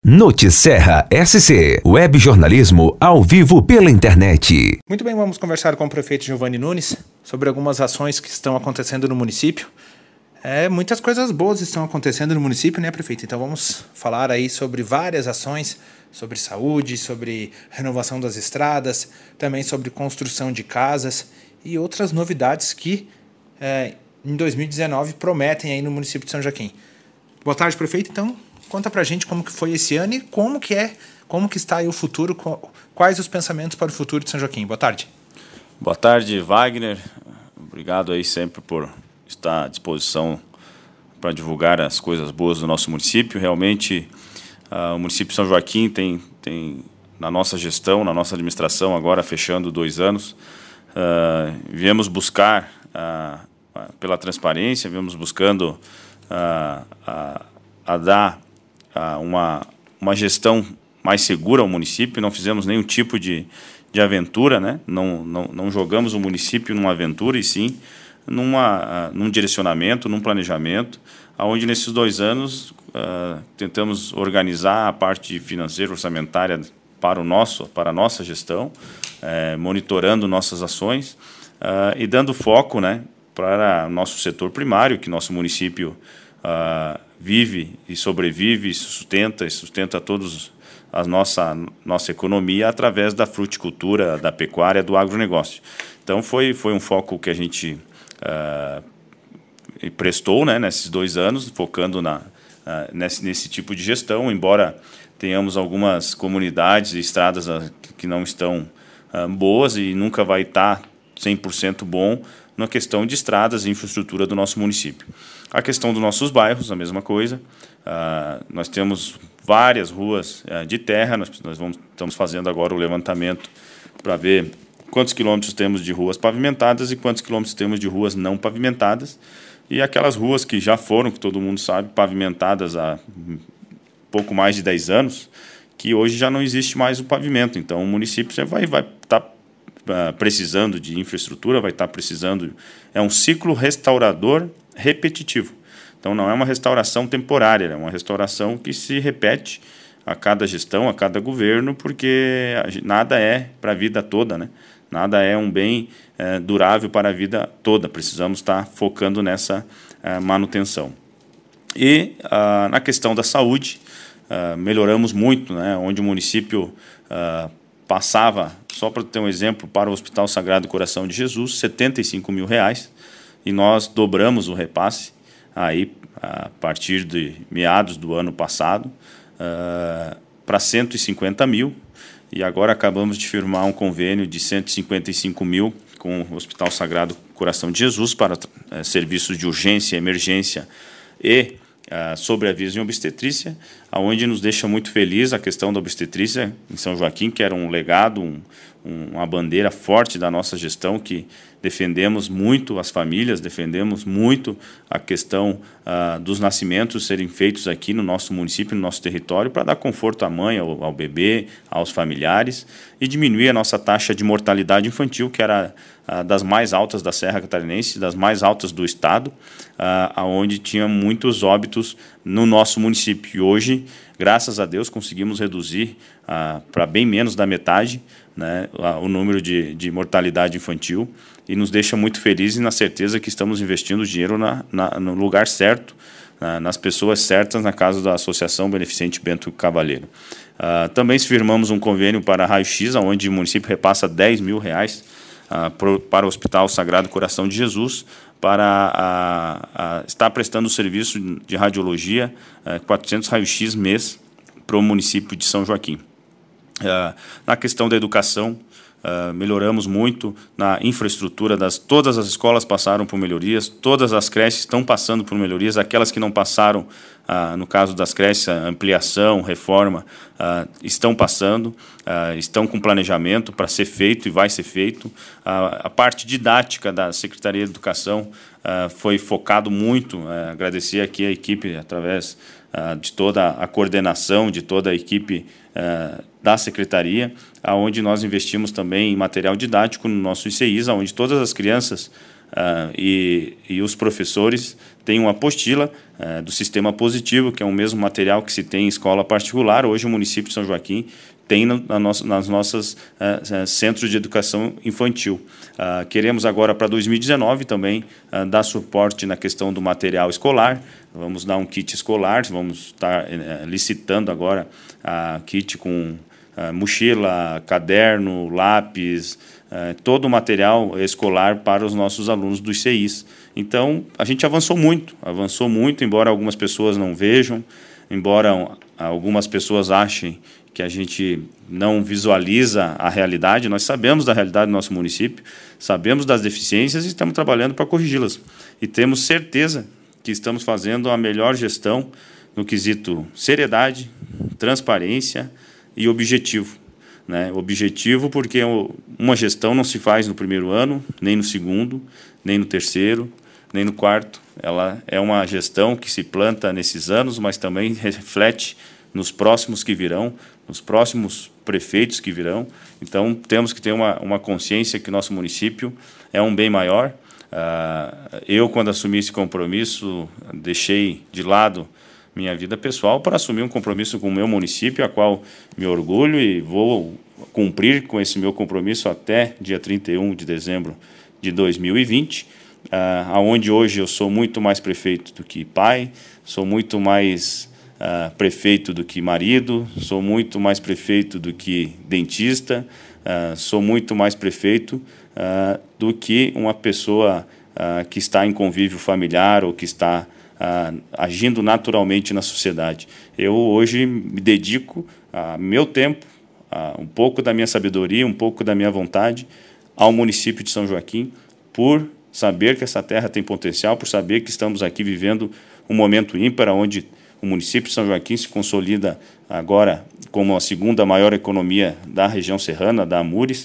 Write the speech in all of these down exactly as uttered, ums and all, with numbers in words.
Notisserra S C, web jornalismo ao vivo pela internet. Muito bem, vamos conversar com o prefeito Giovanni Nunes sobre algumas ações que estão acontecendo no município. É, muitas coisas boas estão acontecendo no município, né, prefeito? Então vamos falar aí sobre várias ações, sobre saúde, sobre renovação das estradas, também sobre construção de casas e outras novidades que é, em dois mil e dezenove prometem aí no município de São Joaquim. Boa tarde, prefeito. Então, conta pra gente como que foi esse ano e como que é, como que está aí o futuro, quais os pensamentos para o futuro de São Joaquim. Boa tarde. Boa tarde, Wagner. Obrigado aí sempre por estar à disposição para divulgar as coisas boas do nosso município. Realmente, uh, o município de São Joaquim tem, tem, na nossa gestão, na nossa administração, agora fechando dois anos, uh, viemos buscar, uh, uh, pela transparência, viemos buscando uh, uh, a dar uh, uma, uma gestão mais segura ao município. Não fizemos nenhum tipo de, de aventura, né? não, não, não jogamos o município numa aventura, e sim numa, uh, num direcionamento, num planejamento, onde nesses dois anos uh, tentamos organizar a parte financeira, orçamentária para, o nosso, para a nossa gestão, uh, monitorando nossas ações uh, e dando foco, né, para o nosso setor primário, que nosso município uh, vive e sobrevive, sustenta e sustenta todos a nossa, nossa economia através da fruticultura, da pecuária, do agronegócio. Então foi, foi um foco que a gente Uh, e prestou, né, nesses dois anos, focando na, uh, nesse, nesse tipo de gestão, embora tenhamos algumas comunidades e estradas uh, que não estão uh, boas e nunca vai estar cem por cento bom na questão de estradas e infraestrutura do nosso município. A questão dos nossos bairros, a mesma coisa. Uh, nós temos várias ruas uh, de terra, nós, nós vamos, estamos fazendo agora o levantamento para ver quantos quilômetros temos de ruas pavimentadas e quantos quilômetros temos de ruas não pavimentadas. E aquelas ruas que já foram, que todo mundo sabe, pavimentadas há pouco mais de dez anos, que hoje já não existe mais o pavimento. Então, o município vai vai estar uh, precisando de infraestrutura, vai estar precisando... É um ciclo restaurador repetitivo. Então, não é uma restauração temporária, é uma restauração que se repete a cada gestão, a cada governo, porque nada é para a vida toda, né? Nada é um bem é, durável para a vida toda. Precisamos estar focando nessa é, manutenção. E ah, na questão da saúde, ah, melhoramos muito, né? Onde o município ah, passava, só para ter um exemplo, para o Hospital Sagrado Coração de Jesus, setenta e cinco mil reais, e nós dobramos o repasse aí, a partir de meados do ano passado, Uh, para cento e cinquenta mil, e agora acabamos de firmar um convênio de cento e cinquenta e cinco mil com o Hospital Sagrado Coração de Jesus para uh, serviços de urgência, emergência e uh, sobreaviso em obstetrícia, aonde nos deixa muito feliz a questão da obstetrícia em São Joaquim, que era um legado, um, um, uma bandeira forte da nossa gestão, que defendemos muito as famílias, defendemos muito a questão uh, dos nascimentos serem feitos aqui no nosso município, no nosso território, para dar conforto à mãe, ao, ao bebê, aos familiares, e diminuir a nossa taxa de mortalidade infantil, que era uh, das mais altas da Serra Catarinense, das mais altas do estado, uh, onde tinha muitos óbitos no nosso município. E hoje, graças a Deus, conseguimos reduzir uh, para bem menos da metade, né, o número de, de mortalidade infantil, e nos deixa muito felizes e na certeza que estamos investindo dinheiro na, na, no lugar certo, na, nas pessoas certas, na casa da Associação Beneficente Bento Cavaleiro. Uh, também firmamos um convênio para raio-x, onde o município repassa dez mil reais uh, pro, para o Hospital Sagrado Coração de Jesus, para uh, uh, estar prestando o serviço de radiologia, uh, quatrocentos raio-x mês para o município de São Joaquim. Uh, na questão da educação, uh, melhoramos muito na infraestrutura, das, todas as escolas passaram por melhorias, todas as creches estão passando por melhorias, aquelas que não passaram, uh, no caso das creches, ampliação, reforma, uh, estão passando, uh, estão com planejamento para ser feito e vai ser feito. Uh, a parte didática da Secretaria de Educação uh, foi focado muito, uh, agradecer aqui a equipe, através uh, de toda a coordenação, de toda a equipe uh, da Secretaria, onde nós investimos também em material didático no nosso I C Is, onde todas as crianças uh, e, e os professores têm uma apostila uh, do Sistema Positivo, que é o mesmo material que se tem em escola particular. Hoje o município de São Joaquim tem no, na no, nas nossas uh, centros de educação infantil. Uh, queremos agora, para dois mil e dezenove, também uh, dar suporte na questão do material escolar. Vamos dar um kit escolar, vamos estar uh, licitando agora a uh, kit com uh, mochila, caderno, lápis, uh, todo o material escolar para os nossos alunos dos C Is. Então, a gente avançou muito, avançou muito, embora algumas pessoas não vejam, embora algumas pessoas achem que a gente não visualiza a realidade. Nós sabemos da realidade do nosso município, sabemos das deficiências e estamos trabalhando para corrigi-las. E temos certeza que estamos fazendo a melhor gestão no quesito seriedade, transparência e objetivo. Né? Objetivo porque uma gestão não se faz no primeiro ano, nem no segundo, nem no terceiro, nem no quarto. Ela é uma gestão que se planta nesses anos, mas também reflete nos próximos que virão, nos próximos prefeitos que virão. Então, temos que ter uma, uma consciência que nosso município é um bem maior. Uh, eu, quando assumi esse compromisso, deixei de lado minha vida pessoal para assumir um compromisso com o meu município, a qual me orgulho e vou cumprir com esse meu compromisso até dia trinta e um de dezembro de dois mil e vinte, uh, onde hoje eu sou muito mais prefeito do que pai, sou muito mais Uh, prefeito do que marido, sou muito mais prefeito do que dentista, uh, sou muito mais prefeito uh, do que uma pessoa uh, que está em convívio familiar ou que está uh, agindo naturalmente na sociedade. Eu hoje me dedico a uh, meu tempo, uh, um pouco da minha sabedoria, um pouco da minha vontade ao município de São Joaquim, por saber que essa terra tem potencial, por saber que estamos aqui vivendo um momento ímpar, onde o município de São Joaquim se consolida agora como a segunda maior economia da região serrana, da Amures,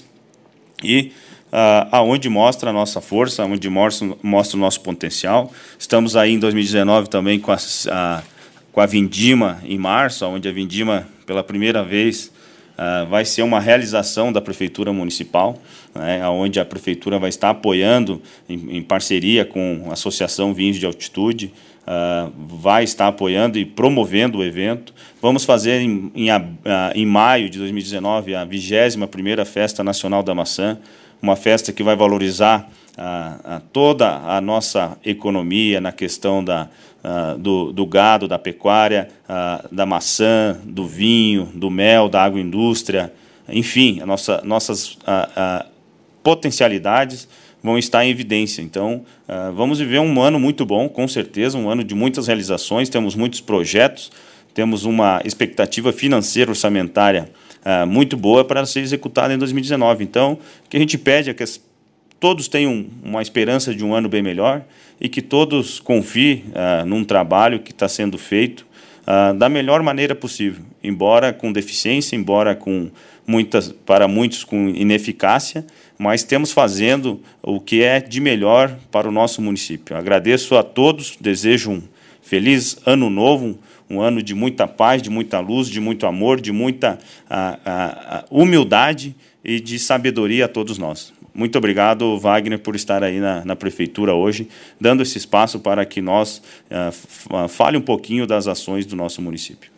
e uh, aonde mostra a nossa força, onde mostra, mostra o nosso potencial. Estamos aí em dois mil e dezenove também com a, a, com a Vindima em março, onde a Vindima, pela primeira vez, uh, vai ser uma realização da Prefeitura Municipal, né, onde a Prefeitura vai estar apoiando, em, em parceria com a Associação Vinhos de Altitude, Uh, vai estar apoiando e promovendo o evento. Vamos fazer em, em, uh, em maio de dois mil e dezenove a vigésima primeira Festa Nacional da Maçã, uma festa que vai valorizar uh, uh, toda a nossa economia na questão da, uh, do, do gado, da pecuária, uh, da maçã, do vinho, do mel, da agroindústria, enfim, a nossa, nossas uh, uh, potencialidades vão estar em evidência. Então, uh, vamos viver um ano muito bom, com certeza, um ano de muitas realizações, temos muitos projetos, temos uma expectativa financeira, orçamentária uh, muito boa para ser executada em dois mil e dezenove. Então, o que a gente pede é que as, todos tenham uma esperança de um ano bem melhor e que todos confiem uh, num trabalho que está sendo feito uh, da melhor maneira possível, embora com deficiência, embora com muitas, para muitos com ineficácia, mas temos fazendo o que é de melhor para o nosso município. Agradeço a todos, desejo um feliz ano novo, um ano de muita paz, de muita luz, de muito amor, de muita a, a, a humildade e de sabedoria a todos nós. Muito obrigado, Wagner, por estar aí na, na Prefeitura hoje, dando esse espaço para que nós uh, fale um pouquinho das ações do nosso município.